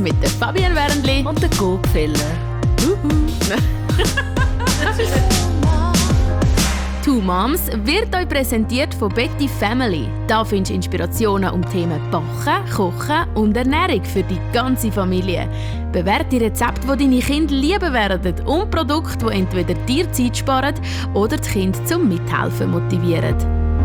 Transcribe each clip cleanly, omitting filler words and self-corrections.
mit der Fabienne Wernli und der Gopfeller. «Two Moms» wird euch präsentiert von Betty Family. Da findest du Inspirationen um Themen Backen, Kochen und Ernährung für die ganze Familie. Bewährte Rezepte, die deine Kinder lieben werden und Produkte, die entweder dir Zeit sparen oder die Kinder zum Mithelfen motivieren.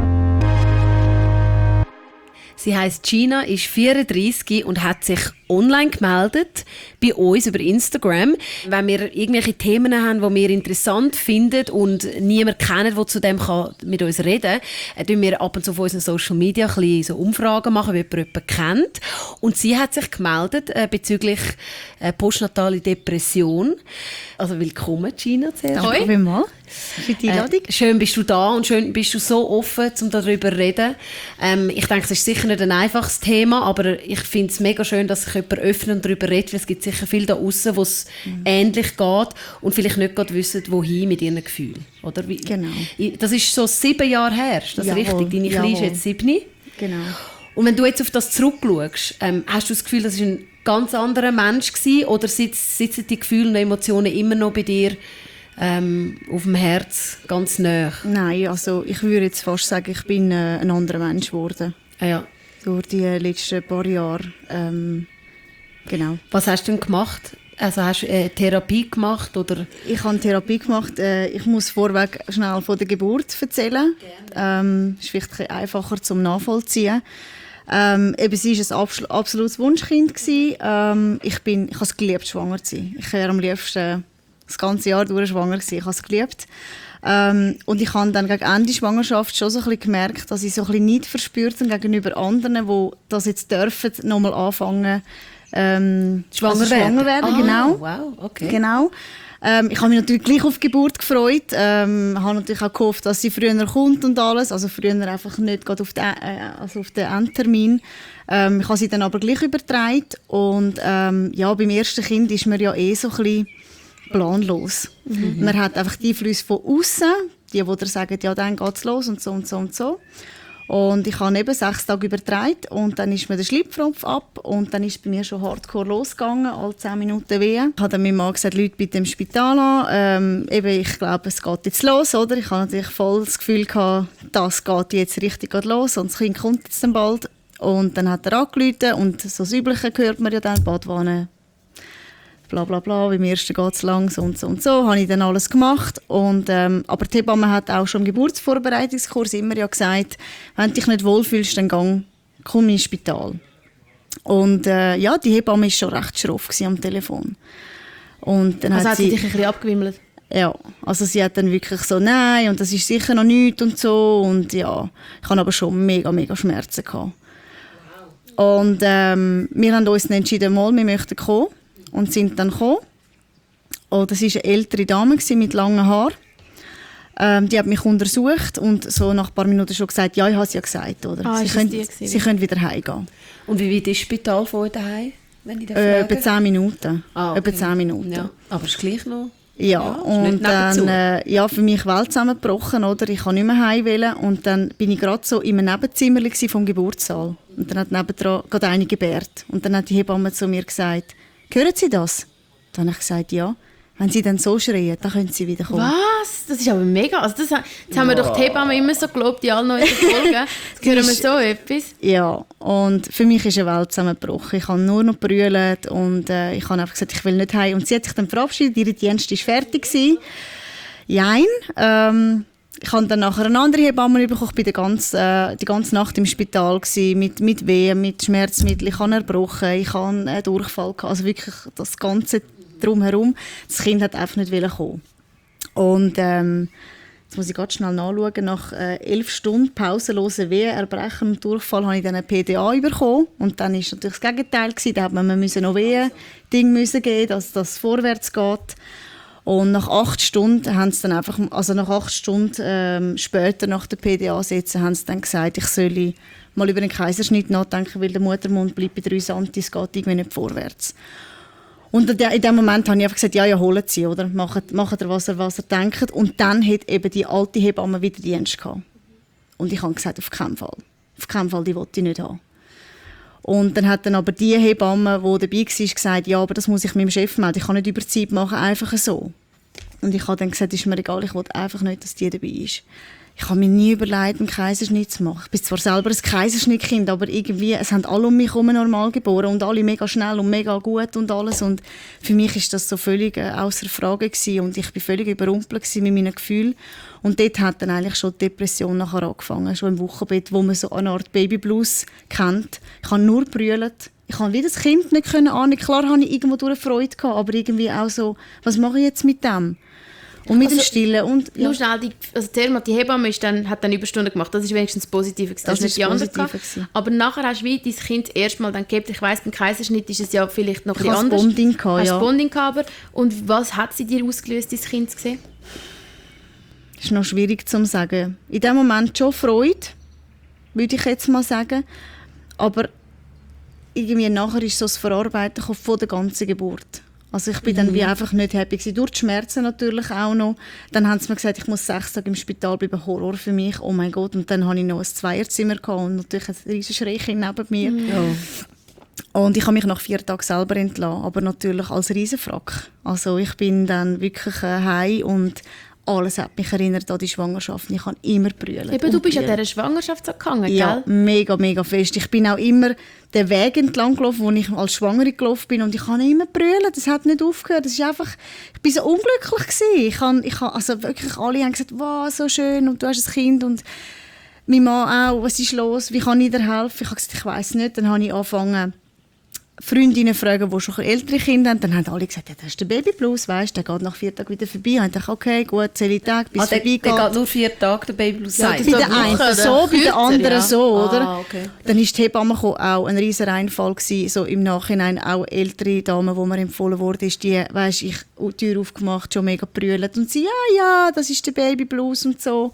Sie heisst Gina, ist 34 und hat sich online gemeldet bei uns über Instagram. Wenn wir irgendwelche Themen haben, die wir interessant finden und niemand kennt, der zu dem mit uns reden kann, machen wir ab und zu auf unseren Social Media ein bisschen so Umfragen machen, wie jemand kennt. Und sie hat sich gemeldet bezüglich postnatale Depression. Also willkommen, Gina, zuerst. Danke vielmals für die Einladung. Schön bist du da und schön bist du so offen, um darüber zu reden. Ich denke, es ist sicher nicht ein einfaches Thema, aber ich finde es mega schön, dass sich jemand öffnet und darüber redet, weil es gibt sicher viele da draussen, wo es ähnlich geht und vielleicht nicht gerade wissen, wohin mit ihren Gefühlen. Oder? Genau. Das ist so 7 Jahre her, ist das richtig? Deine Kleine ist jetzt 7. Genau. Und wenn du jetzt auf das zurückschaust, hast du das Gefühl, das war ein ganz anderer Mensch gewesen, oder sitzen die Gefühle und Emotionen immer noch bei dir auf dem Herz ganz nah? Nein, also ich würde jetzt fast sagen, ich bin ein anderer Mensch geworden. Ja. Durch die letzten paar Jahre. Genau. Was hast du denn gemacht? Also hast du Therapie gemacht? Oder? Ich habe Therapie gemacht. Ich muss vorweg schnell von der Geburt erzählen. Ist vielleicht einfacher zum Nachvollziehen. Eben, sie war ein absolutes Wunschkind. Ich habe es geliebt, schwanger zu sein. Ich wäre am liebsten das ganze Jahr durch schwanger gewesen. Ich habe es geliebt. Und ich habe dann gegen Ende der Schwangerschaft schon so ein bisschen gemerkt, dass ich so ein bisschen Neid verspürt habe gegenüber anderen, die das jetzt dürfen, nochmal anfangen schwanger werden. Genau. Wow, okay. Genau. Ich habe mich natürlich gleich auf die Geburt gefreut. Habe natürlich auch gehofft, dass sie früher kommt und alles. Also früher einfach nicht gerade auf den Endtermin. Ich habe sie dann aber gleich übertragen. Und ja, beim ersten Kind ist man ja so ein bisschen planlos. Man hat einfach die Einflüsse von außen, die dir sagen, ja, dann geht es los und so und so und so. Und ich habe eben 6 Tage übertragen und dann ist mir der Schlipfropf ab und dann ist es bei mir schon hardcore losgegangen, alle 10 Minuten Wehen. Ich habe dann meinem Mann gesagt, Leute bitte im Spital an. Ich glaube, es geht jetzt los, oder? Ich habe natürlich voll das Gefühl gehabt, das geht jetzt richtig los und das Kind kommt jetzt dann bald. Und dann hat er angerufen und so das Übliche hört man ja dann, Badwanne, bla bla bla, beim ersten geht es lang, so und so und so, habe ich dann alles gemacht. Und, aber die Hebamme hat auch schon im Geburtsvorbereitungskurs immer ja gesagt, wenn du dich nicht wohlfühlst, dann komm ins Spital. Und ja, die Hebamme war schon recht schroff am Telefon. Und dann hat sie dich ein bisschen abgewimmelt? Ja, also sie hat dann wirklich so, nein, und das ist sicher noch nichts und so. Und ja, ich hatte aber schon mega, mega Schmerzen gehabt. Und wir haben uns dann entschieden, wir möchten kommen. Und sind dann gekommen. Oh, das war eine ältere Dame mit langen Haaren. Die hat mich untersucht und so nach ein paar Minuten schon gesagt, ja, ich habe es ja gesagt. Oder? Sie können wieder heimgehen. Und wie weit ist das Spital von euch daheim? Etwa 10 Minuten. Okay. Etwa 10 Minuten. Ja. Aber es ist gleich noch... Ja, und dann für mich Welt zusammengebrochen, oder? Ich kann nicht mehr heim wollen. Und dann bin ich gerade so in einem Nebenzimmer vom Geburtssaal. Und dann hat nebendran gerade eine gebärt. Und dann hat die Hebamme zu mir gesagt, hören Sie das? Dann habe ich gesagt, ja. Wenn Sie dann so schreien, dann können Sie wieder kommen. Was? Das ist aber mega. Also das haben wir doch die Hebammen immer so gelobt, in allen neuen Folgen. Jetzt hören wir so etwas. Ja, und für mich ist eine Welt zusammengebrochen. Ich habe nur noch brüllt und ich habe einfach gesagt, ich will nicht heim. Und sie hat sich dann verabschiedet, ihr Dienst war fertig. Jein. Ich habe dann nachher eine andere Hebamme bekommen. Ich war die ganze Nacht im Spital mit Wehen, mit Schmerzmitteln. Ich habe erbrochen, ich hatte einen Durchfall. Also wirklich das Ganze drumherum. Das Kind hat einfach nicht kommen. Und jetzt muss ich ganz schnell nachschauen. Nach 11 Stunden pausenlosen Wehen, Erbrechen und Durchfall habe ich dann eine PDA bekommen. Und dann war natürlich das Gegenteil. Da hat man noch Wehen-Ding geben, dass das vorwärts geht. Und nach 8 Stunden haben sie dann einfach, also nach 8 Stunden später nach der PDA-Sitzung, haben sie dann gesagt, ich soll mal über einen Kaiserschnitt nachdenken, weil der Muttermund bleibt bei 3 cm, es geht irgendwie nicht vorwärts. Und in dem Moment habe ich einfach gesagt, ja, holen Sie, oder? Macht er, was er denkt. Und dann hat eben die alte Hebamme wieder Dienst gehabt. Und ich habe gesagt, auf keinen Fall. Auf keinen Fall, die wollte ich nicht haben. Und dann hat dann aber die Hebamme, die dabei war, gesagt, ja, aber das muss ich meinem Chef melden, ich kann nicht Überzeit machen, einfach so. Und ich habe dann gesagt, ist mir egal, ich will einfach nicht, dass die dabei ist. Ich habe mir nie überlegt, einen Kaiserschnitt zu machen. Ich bin zwar selber ein Kaiserschnittkind, aber irgendwie, es haben alle um mich herum normal geboren und alle mega schnell und mega gut und alles. Und für mich ist das so völlig außer Frage gewesen. Und ich bin völlig überrumpelt mit meinen Gefühlen. Und dort hat dann eigentlich schon die Depression nachher angefangen, schon im Wochenbett, wo man so eine Art Babyblues kennt. Ich habe nur brüllt. Ich konnte wie das Kind nicht ahnen. Klar hatte ich irgendwo durch Freude gehabt, aber irgendwie auch so, was mache ich jetzt mit dem? Und mit dem Stillen. Und, ja. Nur schnell, die Hebamme hat dann Überstunden gemacht. Das ist wenigstens positiv. Das ist nicht die andere. Aber nachher hast du wie dein Kind erstmal dann gegeben. Ich weiss, beim Kaiserschnitt ist es ja vielleicht noch ein bisschen anders. Bonding gehabt, ja. Bonding gehabt. Und was hat sie dir ausgelöst, dein Kind zu sehen? Das ist noch schwierig zu sagen. In dem Moment schon Freude, würde ich jetzt mal sagen. Aber irgendwie nachher ist so das Verarbeiten von der ganzen Geburt. Also ich bin dann wie einfach nicht happy gewesen. Durch die Schmerzen natürlich auch noch. Dann haben sie mir gesagt, ich muss 6 Tage im Spital bleiben. Horror für mich. Oh mein Gott. Und dann hatte ich noch ein Zweierzimmer gehabt und natürlich ein riesiges Schrägchen neben mir. Ja. Und ich habe mich nach 4 Tagen selber entlassen, aber natürlich als Riesenfrack. Also ich bin dann wirklich heim und alles hat mich erinnert an die Schwangerschaft. Ich habe immer brüllt. Eben, du bist an dieser Schwangerschaft so gegangen, gell? Ja, mega, mega fest. Ich bin auch immer den Weg entlang gelaufen, wo ich als Schwangere gelaufen bin. Und ich habe immer brüllt. Das hat nicht aufgehört. Das ist einfach, ich bin so unglücklich gewesen. Also wirklich alle haben gesagt, wow, so schön und du hast ein Kind. Und mein Mann auch, was ist los? Wie kann ich dir helfen? Ich habe gesagt, ich weiss nicht. Dann habe ich angefangen, Freundinnen fragen, die schon ältere Kinder haben, dann haben alle gesagt, ja, das ist der Babyblues, weißt, der geht nach 4 Tagen wieder vorbei. Und ich dachte, okay, gut, zähle Tag, bis vorbei geht. Der geht nur 4 Tage, der Babyblues. Ja, bei den einen so, bei den anderen so, oder? Okay. Dann ist die Hebamme gekommen, auch ein riesen Reinfall gewesen, so im Nachhinein auch ältere Damen, die mir empfohlen wurde, ist die, weißt, ich die Tür aufgemacht, schon mega brüllt und sie, ja, das ist der Babyblues und so.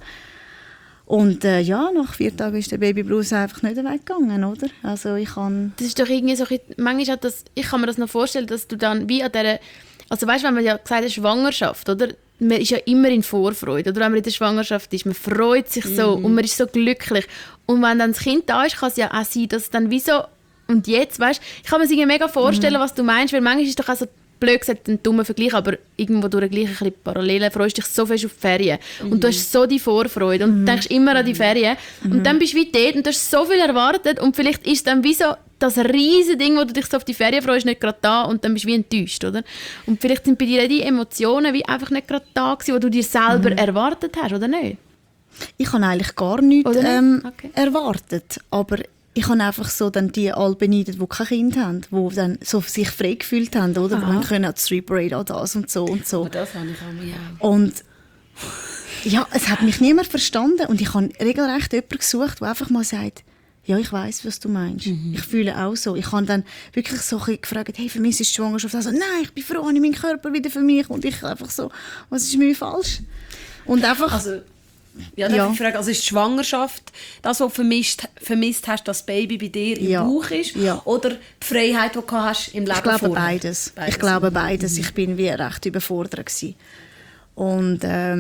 Und nach 4 Tagen ist der Babyblues einfach nicht weggegangen, oder? Also ich kann... Das ist doch irgendwie so, manchmal hat das, ich kann mir das noch vorstellen, dass du dann wie an dieser, also weißt du, wenn man ja gesagt hat, Schwangerschaft, oder? Man ist ja immer in Vorfreude, oder wenn man in der Schwangerschaft ist, man freut sich so und man ist so glücklich. Und wenn dann das Kind da ist, kann es ja auch sein, dass es dann wie so, und jetzt, weißt du, ich kann mir irgendwie mega vorstellen, was du meinst, weil manchmal ist doch auch so, blöd gesagt, ein dummer Vergleich, aber irgendwo durch gleich ein bisschen Parallelen freust dich so fest auf die Ferien. Und du hast so die Vorfreude und denkst immer an die Ferien. Und dann bist du wie dort und du hast so viel erwartet und vielleicht ist dann wie so das riesige Ding, wo du dich so auf die Ferien freust, nicht gerade da und dann bist du wie enttäuscht, oder? Und vielleicht sind bei dir die Emotionen wie einfach nicht gerade da gewesen, die du dir selber erwartet hast, oder nicht? Ich habe eigentlich gar nichts erwartet, aber ich habe einfach so dann die alle beneidet, die kein Kind haben, die dann so sich frei gefühlt haben, oder? Die können auch Street Parade, auch das und so und so. Aber das habe ich auch mir. Und ja, es hat mich niemand verstanden und ich habe regelrecht jemanden gesucht, der einfach mal sagt, ja, ich weiss, was du meinst. Ich fühle auch so. Ich habe dann wirklich so gefragt, hey, für mich ist die Schwangerschaft. Also, nein, ich bin froh, ich meinen Körper wieder für mich. Und ich einfach so, was ist mir falsch? Und einfach... Also, darf ich fragen, also ist die Schwangerschaft das, was du vermisst hast, dass das Baby bei dir im Bauch ist? Ja. Oder die Freiheit, die du hast im Leben vorher? Beides. Ich glaube beides. Ich bin wie recht überfordert gewesen. Und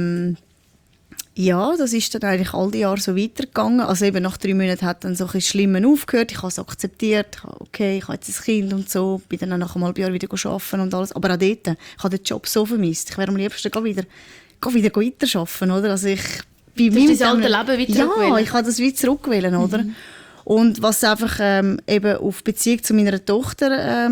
das ist dann eigentlich all die Jahre so weitergegangen. Also eben nach 3 Monaten hat dann so ein Schlimmes aufgehört. Ich habe es akzeptiert. Ich habe jetzt ein Kind und so. Bin dann nach einem halben Jahr wieder arbeiten und alles. Aber auch dort, ich habe den Job so vermisst. Ich wäre am liebsten wieder weiterarbeiten, oder? Also ich du hast dein altes Leben wieder zurückwählen. Ja, ich habe das wieder zurückwählen, oder? Und was einfach eben auf Beziehung zu meiner Tochter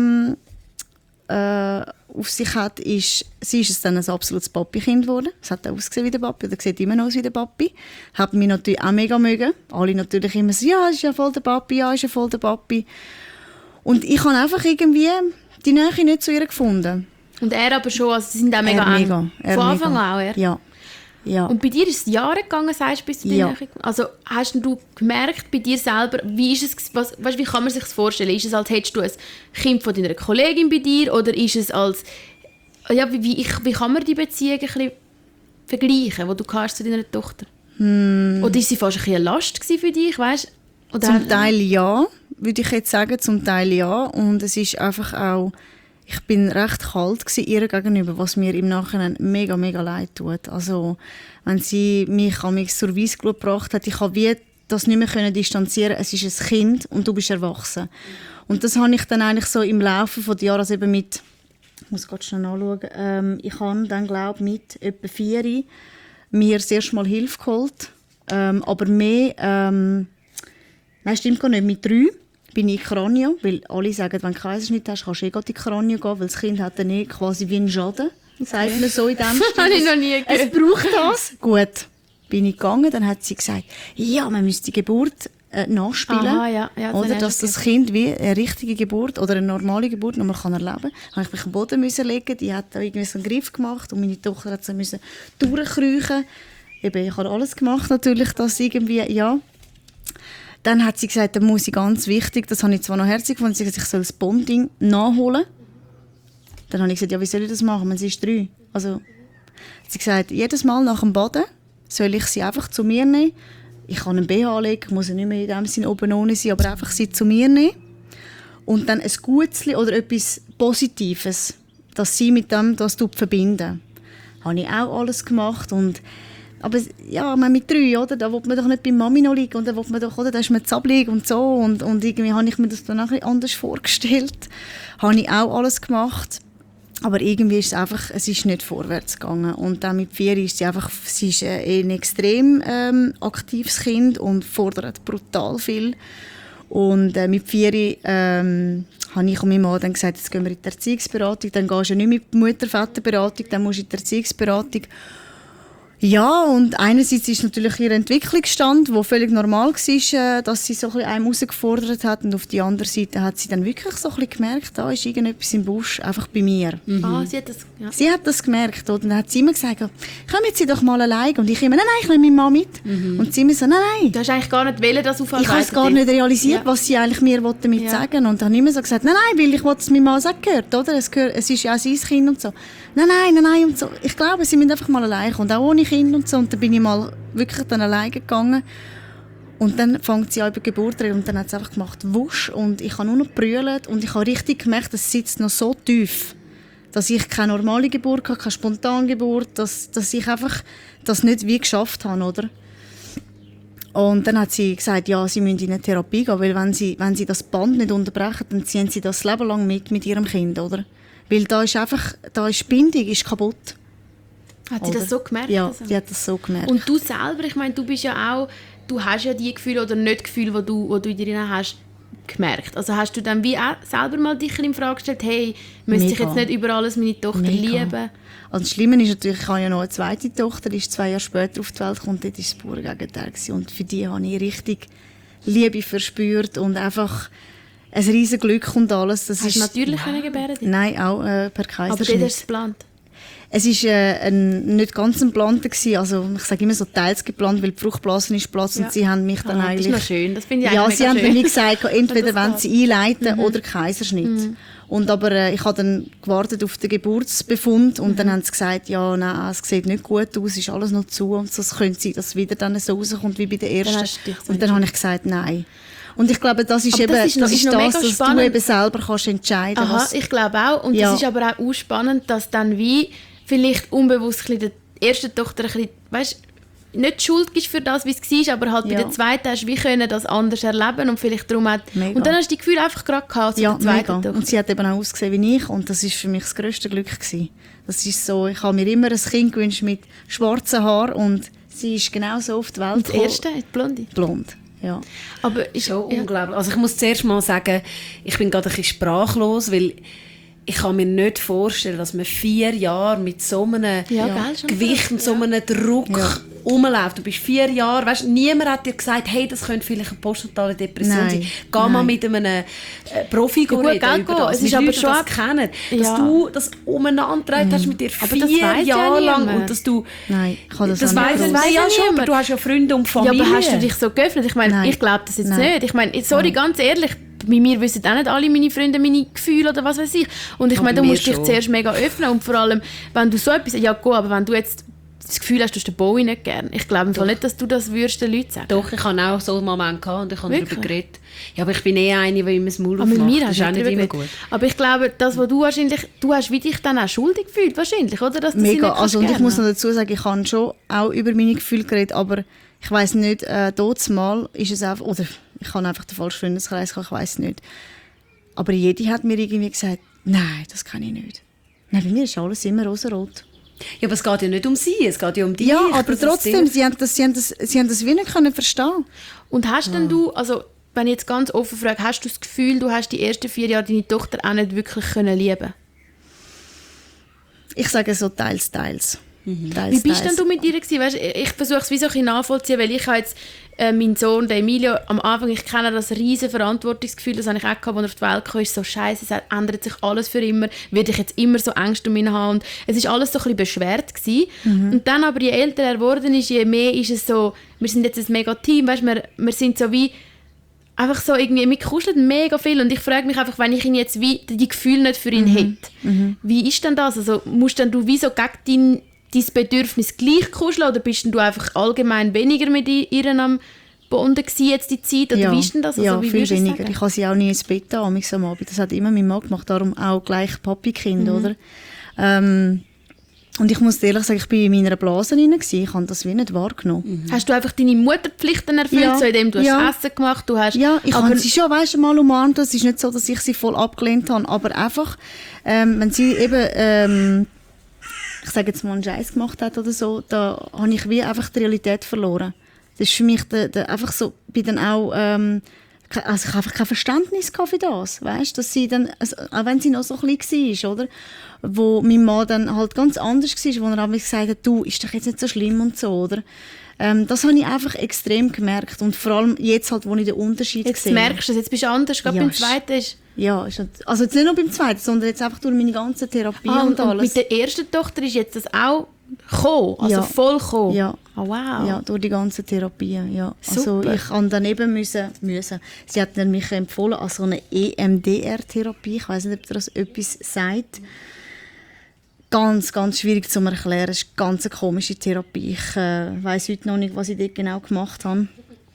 auf sich hat, ist, sie ist dann ein absolutes Papi-Kind geworden. Es hat auch ausgesehen wie der Papi, oder sieht immer noch aus wie der Papi. Hat mich natürlich auch mega mögen. Alle natürlich immer so, ja, ist ja voll der Papi, ja, ist ja voll der Papi. Und ich habe einfach irgendwie die Nähe nicht zu ihr gefunden. Und er aber schon, also sie sind auch mega eng. Von Anfang an auch, er? Ja. Ja. Und bei dir ist es Jahre gegangen, sagst du, bis du die Nähe... Also hast du gemerkt bei dir selber, wie ist es, wie kann man sich das vorstellen? Ist es, als hättest du ein Kind von deiner Kollegin bei dir oder ist es als... Ja, wie kann man die Beziehung ein bisschen vergleichen, die du hast zu deiner Tochter? Oder ist sie fast ein bisschen eine Last für dich, weißt? Oder zum Teil ja, würde ich jetzt sagen, zum Teil ja. Und es ist einfach auch... Ich bin recht kalt ihr gegenüber, was mir im Nachhinein mega, mega leid tut. Also, wenn sie mich zur Weissglut gebracht hat, ich habe wie das nicht mehr distanzieren. Es ist ein Kind und du bist erwachsen. Und das habe ich dann eigentlich so im Laufe der Jahre, also eben mit, ich muss gerade schnell nachschauen, ich habe dann, glaube ich, mit etwa 4 mir das erste Mal Hilfe geholt. Aber mehr, nein, stimmt gar nicht, mit 3 bin ich in Kranio, weil alle sagen, wenn du Kaiserschnitt hast, kannst du in die Kranio gehen, weil das Kind hat dann quasi wie einen Schaden, sagt man so in dem Stil. Habe ich noch nie gehört. Es braucht das. Gut, bin ich gegangen, dann hat sie gesagt, ja, man müsste die Geburt nachspielen, Aha, ja, oder, dass das Kind wie eine richtige Geburt oder eine normale Geburt noch mal erleben kann. Dann musste ich mich am Boden legen, die hat da irgendwie so einen Griff gemacht und meine Tochter hat so durchkriechen. Eben, ich habe alles gemacht natürlich, dass irgendwie, ja. Dann hat sie gesagt, da muss ich ganz wichtig, das habe ich zwar noch herzig gefunden, sie hat gesagt, ich soll das Bonding nachholen. Dann habe ich gesagt, ja, wie soll ich das machen, wenn sie ist 3? Also, sie hat gesagt, jedes Mal nach dem Baden soll ich sie einfach zu mir nehmen. Ich kann einen BH anlegen, ich muss nicht mehr in dem Sinne oben ohne sein, aber einfach sie zu mir nehmen. Und dann ein Gutzli oder etwas Positives, dass sie mit dem das verbinden. Das habe ich auch alles gemacht. Aber ja, mit 3, oder? Da will man doch nicht bei Mami noch liegen und da will man doch, oder? Da ist man zappelig und so. Und irgendwie habe ich mir das dann auch ein bisschen anders vorgestellt. Habe ich auch alles gemacht. Aber irgendwie ist es ist nicht vorwärts gegangen. Und dann mit 4 ist sie ist ein extrem aktives Kind und fordert brutal viel. Und mit 4 habe ich und mein Mann dann gesagt, jetzt gehen wir in die Erziehungsberatung. Dann gehst du nicht mit Mutter-Vater-Beratung, dann musst du in die Erziehungsberatung. Ja, und einerseits ist natürlich ihr Entwicklungsstand, der völlig normal war, dass sie so ein bisschen einem herausgefordert hat. Und auf der anderen Seite hat sie dann wirklich so ein bisschen gemerkt, da ist irgendetwas im Busch, einfach bei mir. Mhm. Sie hat das, ja. Sie hat das gemerkt. Und dann hat sie immer gesagt, kommen Sie doch mal alleine. Und ich immer, nein, ich nehme meine Mama mit. Mhm. Und sie immer so, nein. Du hast eigentlich gar nicht wollen, dass ich habe es gar nicht realisiert, was sie eigentlich mir damit sagen. Und dann habe ich immer so gesagt, nein, weil ich wollte es meinem Mann sagen gehört, oder? Es ist ja auch sein Kind und so. Nein und so. Ich glaube, sie müssen einfach mal alleine kommen, auch ohne Kind und so. Und dann bin ich mal wirklich dann alleine gegangen. Und dann fängt sie an über Geburt zu reden und dann hat sie einfach gemacht, wusch. Und ich habe nur noch gebrüllt und ich habe richtig gemerkt, es sitzt noch so tief, dass ich keine normale Geburt hatte, keine Spontangeburt, dass ich einfach das nicht wie geschafft habe, oder? Und dann hat sie gesagt, ja, sie müssen in eine Therapie gehen, weil wenn sie das Band nicht unterbrechen, dann ziehen sie das Leben lang mit ihrem Kind, oder? Weil da ist die Bindung ist kaputt. Hat sie das so gemerkt? Ja, also? sie hat das so gemerkt. Und du selber, ich meine, du bist ja auch, du hast ja die Gefühle oder nicht Gefühle, die du in dir hast, gemerkt. Also hast du dann wie auch selber mal dich in Frage gestellt, hey, müsste ich jetzt nicht über alles meine Tochter lieben? Also das Schlimme ist natürlich, ich habe ja noch eine zweite Tochter, die ist 2 Jahre später auf die Welt gekommen, dort war das pure Gegenteil. Und für die habe ich richtig Liebe verspürt und einfach ein riesen Glück und alles. Das hast du natürlich gebären? Nein, auch per Kaiserschnitt. Aber dort hast du es geplant? Es war nicht ganz ein geplanter. Also ich sage immer so teils geplant, weil die Fruchtblase ist Platz und sie haben mich dann eigentlich... Das ist noch schön, das finde ich ja, eigentlich sie haben schön. mir gesagt, entweder wollen sie einleiten oder Kaiserschnitt. Und aber ich habe dann gewartet auf den Geburtsbefund und dann haben sie gesagt, ja, nein, es sieht nicht gut aus, ist alles noch zu und so, es könnte sein, dass es wieder dann so rauskommt wie bei der ersten. Und dann habe ich gesagt, nein. Und ich glaube, das ist dass du eben selber kannst entscheiden kannst. Ich glaube auch. Und das ist aber auch spannend, dass dann wie vielleicht unbewusst der ersten Tochter ein bisschen, weißt, nicht schuld ist für das, wie es war, aber halt bei der zweiten hast du wie können das anders erleben und vielleicht darum hat... Mega. Und dann hast du die Gefühle einfach gerade gehabt zu der zweiten Tochter. Und sie hat eben auch ausgesehen wie ich und das war für mich das grösste Glück gewesen. Das ist so, ich habe mir immer ein Kind gewünscht mit schwarzen Haaren und sie ist genau so auf die Welt gekommen. Und das erste, Blonde? Blond. Ja. Aber ist schon unglaublich. Also ich muss zuerst mal sagen, ich bin gerade ein bisschen sprachlos, weil ich kann mir nicht vorstellen, dass man 4 Jahre mit so einem Gewicht und so einem Druck rumläuft. Du bist 4 Jahre, weißt, niemand hat dir gesagt, hey, das könnte vielleicht eine postnatale Depression sein. Geh mal mit einem Profi reden über das. Es ist aber schon das kennen, dass du das umeinander getragen hast mit dir 4 Jahre lang und dass du... Nein, ich kann das weiss ja schon, aber du hast ja Freunde und Familie. Ja, aber hast du dich so geöffnet? Ich meine, ich glaube das jetzt nicht. Ich meine, sorry, ganz ehrlich, bei mir wissen auch nicht alle meine Freunde meine Gefühle oder was weiß ich. Und ich meine, du musst dich zuerst mega öffnen und vor allem, wenn du so etwas... Ja gut, aber wenn du jetzt das Gefühl hast, du hast den Bowie nicht gern. Ich glaube nicht, dass du das würdest den Leuten sagen. Doch, ich hatte auch so einen Moment gehabt und ich habe darüber geredet. Ja, aber ich bin eine, die immer das Maul aufmacht. Mit mir das ist auch nicht immer gut. Aber ich glaube, das, was du wahrscheinlich... Du hast wie dich dann auch schuldig gefühlt, wahrscheinlich, oder? Dass Mega. Also, und ich muss noch dazu sagen, ich habe schon auch über meine Gefühle geredet, aber Ich weiss nicht, dort mal ist es einfach, oder ich habe einfach den falschen Freundeskreis gehabt, ich weiss nicht. Aber jede hat mir irgendwie gesagt, nein, das kann ich nicht. Nein, bei mir ist alles immer rosarot. Ja, aber es geht ja nicht um sie, es geht ja um dich. Ja, aber trotzdem, sie haben das wie nicht können verstehen. Und hast denn du, also wenn ich jetzt ganz offen frage, hast du das Gefühl, du hast die ersten 4 Jahre deine Tochter auch nicht wirklich können lieben? Ich sage so teils. Wie bist denn du mit ihr gewesen? Weißt, ich versuche es wie so ein bisschen nachvollziehen, weil ich habe jetzt meinen Sohn, den Emilio, am Anfang, ich kenne das riesen Verantwortungsgefühl, das habe ich auch gehabt, als er auf die Welt kam, ist so scheiße, es ändert sich alles für immer, werde ich jetzt immer so Ängste um ihn haben. Und es ist alles so ein bisschen beschwert gewesen. Und dann aber, je älter er geworden ist, je mehr ist es so, wir sind jetzt ein mega Team, weißt, wir sind so wie einfach so irgendwie, wir kuscheln mega viel und ich frage mich einfach, wenn ich ihn jetzt wie die Gefühle nicht für ihn hätte, wie ist denn das? Also musst denn du wie so gegen dein Bedürfnis gleich kuscheln oder bist du einfach allgemein weniger mit ihr am Bonden gewesen jetzt die Zeit? Oder wie ist denn das? Also, ja, wie viel weniger. sagen? Ich habe sie auch nie ins Bett am Abend. Das hat immer mein Mann gemacht, darum auch gleich Papi-Kind, oder? Und ich muss ehrlich sagen, ich war in meiner Blase rein, ich habe das wie nicht wahrgenommen. Hast du einfach deine Mutterpflichten erfüllt, so indem du hast Essen gemacht hast? Ja, ich habe sie schon mal umarmt. Es ist nicht so, dass ich sie voll abgelehnt habe, aber einfach, wenn sie eben, ich sage jetzt mal, einen Scheiß gemacht hat oder so, da habe ich wie einfach die Realität verloren. Das ist für mich einfach so, bin dann auch, also ich habe einfach kein Verständnis für das, weißt, dass sie dann, also, auch wenn sie noch so klein war, oder, wo mein Mann dann halt ganz anders war, wo er auch gesagt hat, du, ist doch jetzt nicht so schlimm und so, oder. Das habe ich einfach extrem gemerkt und vor allem jetzt halt, wo ich den Unterschied jetzt sehe. Jetzt merkst du es, jetzt bist du anders, gerade beim zweiten ist... Ja, also jetzt nicht nur beim zweiten, sondern jetzt einfach durch meine ganze Therapie und alles. Und mit der ersten Tochter ist jetzt das auch gekommen, also voll gekommen? Ja. Oh, wow. Ja, durch die ganze Therapie, ja. Super. Also ich habe dann eben müssen. Sie hat dann mich empfohlen an so eine EMDR-Therapie. Ich weiss nicht, ob das etwas sagt. Ganz, ganz schwierig zu erklären. Es ist eine ganz komische Therapie. Ich weiss heute noch nicht, was ich dort genau gemacht habe.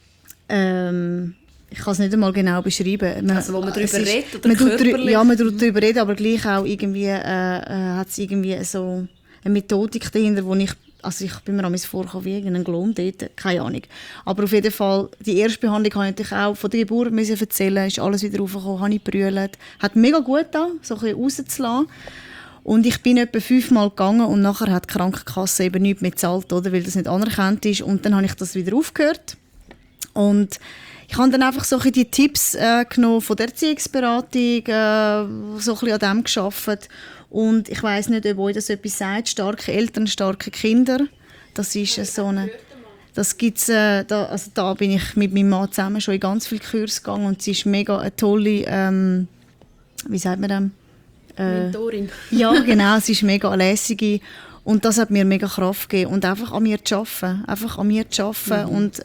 Ich kann es nicht einmal genau beschreiben. Also wo man darüber redet oder körperlich? Ja, man darüber reden, aber gleich auch irgendwie hat es irgendwie so eine Methodik dahinter, wo ich bin mir manchmal vorgekommen wie irgendein Glom dort, keine Ahnung. Aber auf jeden Fall, die erste Behandlung habe ich natürlich auch von der Geburt erzählen, ist alles wieder raufgekommen, habe ich gebrüllt. Hat mega gut da, so ein bisschen rauszulassen. Und ich bin etwa 5-mal gegangen und nachher hat die Krankenkasse eben nichts mehr gezahlt, oder, weil das nicht anerkannt ist. Und dann habe ich das wieder aufgehört. Und ich habe dann einfach so ein bisschen die Tipps genommen von der Erziehungsberatung, so ein bisschen an dem gearbeitet. Und ich weiss nicht, ob euch das etwas sagt. Starke Eltern, starke Kinder. Das ist so eine... Das gibt's, da bin ich mit meinem Mann zusammen schon in ganz viele Kurse gegangen und sie ist mega eine tolle, wie sagt man das? Mentorin. Ja, genau, sie ist mega eine lässige. Und das hat mir mega Kraft gegeben. Und einfach an mir zu arbeiten. Und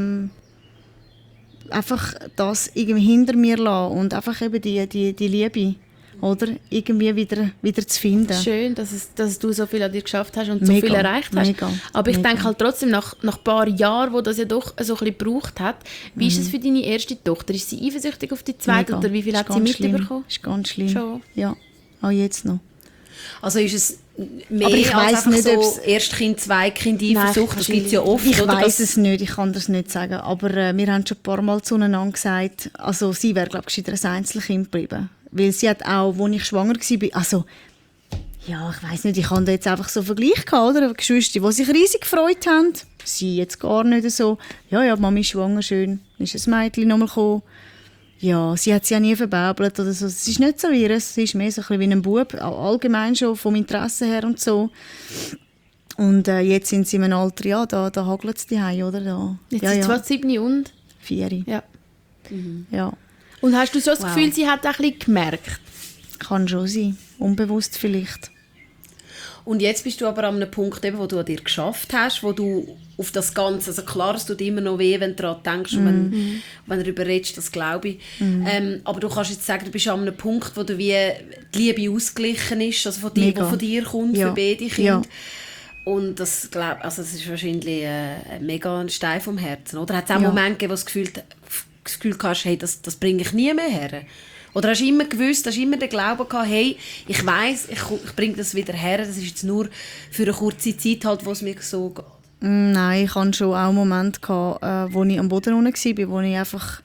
einfach das irgendwie hinter mir lassen und einfach eben die Liebe, oder? Irgendwie wieder zu finden. Schön, dass du so viel an dir geschafft hast und mega, so viel erreicht hast. Mega, aber ich denke halt trotzdem, nach ein paar Jahren, wo das ja doch so ein bisschen gebraucht hat, wie ist es für deine erste Tochter? Ist sie eifersüchtig auf die zweite oder wie viel hat sie mitbekommen? Ist ganz schlimm. Schon? Ja, auch jetzt noch. Also ist es mehr aber ich als weiss einfach nicht, so Erstkind, Zweikind Eifersucht? Das gibt es ja oft. Ich oder? weiss es nicht, ich kann das nicht sagen. Aber wir haben schon ein paar Mal zueinander gesagt, also sie wäre, glaube ich, ein Einzelkind geblieben. Weil sie hat auch, als ich schwanger war, also ja, ich weiss nicht, ich hatte da jetzt einfach so einen Vergleich gehabt, oder? Geschwister, die sich riesig gefreut haben. Sie jetzt gar nicht so. Ja, Mami ist schwanger, schön. Ist ein Mädchen nochmal gekommen. Ja, sie hat sie ja nie verbäbelt oder so. Es ist nicht so ihres, sie ist mehr so ein bisschen wie ein Bub, allgemein schon vom Interesse her und so. Und jetzt sind sie in einem Alter, ja, da hagelt es die Hause, oder? Da. Jetzt ja, sind zwar 7 und? 4. Ja. Ja. Und hast du schon das Gefühl, sie hat auch ein bisschen gemerkt? Kann schon sein, unbewusst vielleicht. Und jetzt bist du aber an einem Punkt, eben, wo du an dir geschafft hast, wo du auf das Ganze, also klar, es tut immer noch weh, wenn du daran denkst, wenn du darüber redest, das glaube ich. Aber du kannst jetzt sagen, du bist an einem Punkt, wo du wie die Liebe ausgeglichen ist, also von dir, die von dir kommt, für beide Kinder. Ja. Und das ist wahrscheinlich ein mega Stein vom Herzen, oder? Hat es auch Momente gegeben, wo du das Gefühl hast, hey, das bringe ich nie mehr her? Oder hast du immer gewusst, hast du immer den Glauben gehabt, hey, ich weiss, ich bringe das wieder her, das ist jetzt nur für eine kurze Zeit, halt, wo es mir so geht? Nein, ich hatte schon auch Momente, wo ich am Boden unten war, wo ich einfach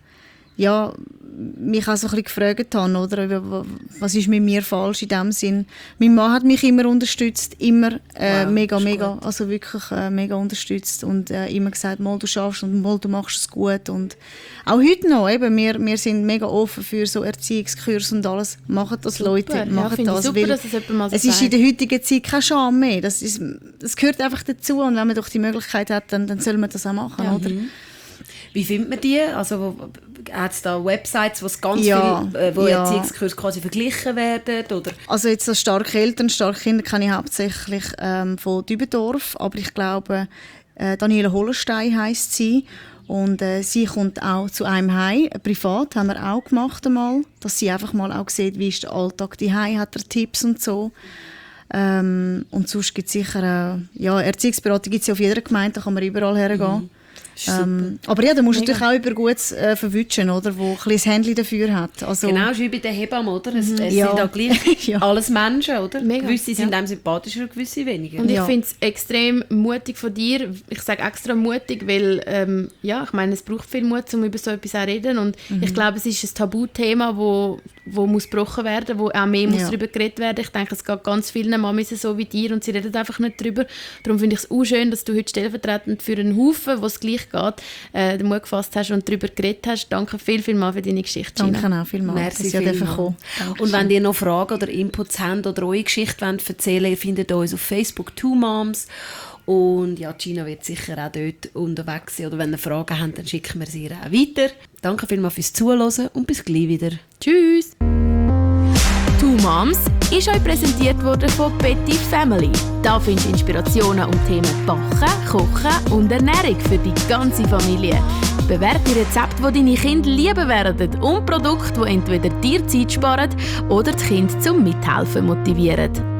mich auch so ein bisschen gefragt habe, oder? Was ist mit mir falsch in dem Sinn. Mein Mann hat mich immer unterstützt, immer mega, also wirklich mega unterstützt und immer gesagt, mal du schaffst und mal du machst es gut. Und auch heute noch, eben, wir sind mega offen für so Erziehungskurse und alles. Machen das super, Leute, machen das. Super, dass es mal so es ist in der heutigen Zeit keine Scham mehr. Das gehört einfach dazu und wenn man doch die Möglichkeit hat, dann soll man das auch machen, oder? Wie findet man die? Also hat es da Websites, wo Erziehungskurse quasi verglichen werden? Oder? Also jetzt das starke Eltern, starke Kinder kenne ich hauptsächlich von Dübendorf, aber ich glaube, Daniela Hollenstein heisst sie. Und sie kommt auch zu einem heim, privat, haben wir auch gemacht einmal, dass sie einfach mal auch sieht, wie ist der Alltag daheim, hat er Tipps und so. Und sonst gibt es sicher, Erziehungsberatung gibt es ja auf jeder Gemeinde, da kann man überall hergehen. Aber ja, da musst du natürlich auch über Gutes verwutschen, oder, wo ein bisschen das Händchen dafür hat. Also, genau, wie bei den Hebammen, oder? Es sind auch gleich alles Menschen, oder? Mega. Gewisse sind einem sympathischer und gewisse weniger. Und ich finde es extrem mutig von dir. Ich sage extra mutig, weil ich meine, es braucht viel Mut, um über so etwas zu reden. Und ich glaube, es ist ein Tabuthema, wo muss gebrochen werden, wo auch mehr muss darüber geredet werden. Ich denke, es geht ganz vielen Mamis so wie dir und sie reden einfach nicht darüber. Darum finde ich es auch schön, dass du heute stellvertretend für einen Haufen, wo es gleich geht, den Mut gefasst hast und darüber geredet hast. Danke viel für deine Geschichte, Gina. Danke auch vielmals. Merci vielmals. Und wenn ihr noch Fragen oder Inputs habt oder eure Geschichte erzählen wollt, ihr findet uns auf Facebook #2moms. Und ja, Gina wird sicher auch dort unterwegs sein. Oder wenn ihr Fragen habt, dann schicken wir sie ihr auch weiter. Danke vielmals fürs Zuhören und bis gleich wieder. Tschüss! «Two Moms» ist euch präsentiert worden von Betty Family. Da findest du Inspirationen um Themen Backen, Kochen und Ernährung für die ganze Familie. Bewährte Rezepte, die deine Kinder lieben werden und Produkte, die entweder dir Zeit sparen oder die Kinder zum Mithelfen motivieren.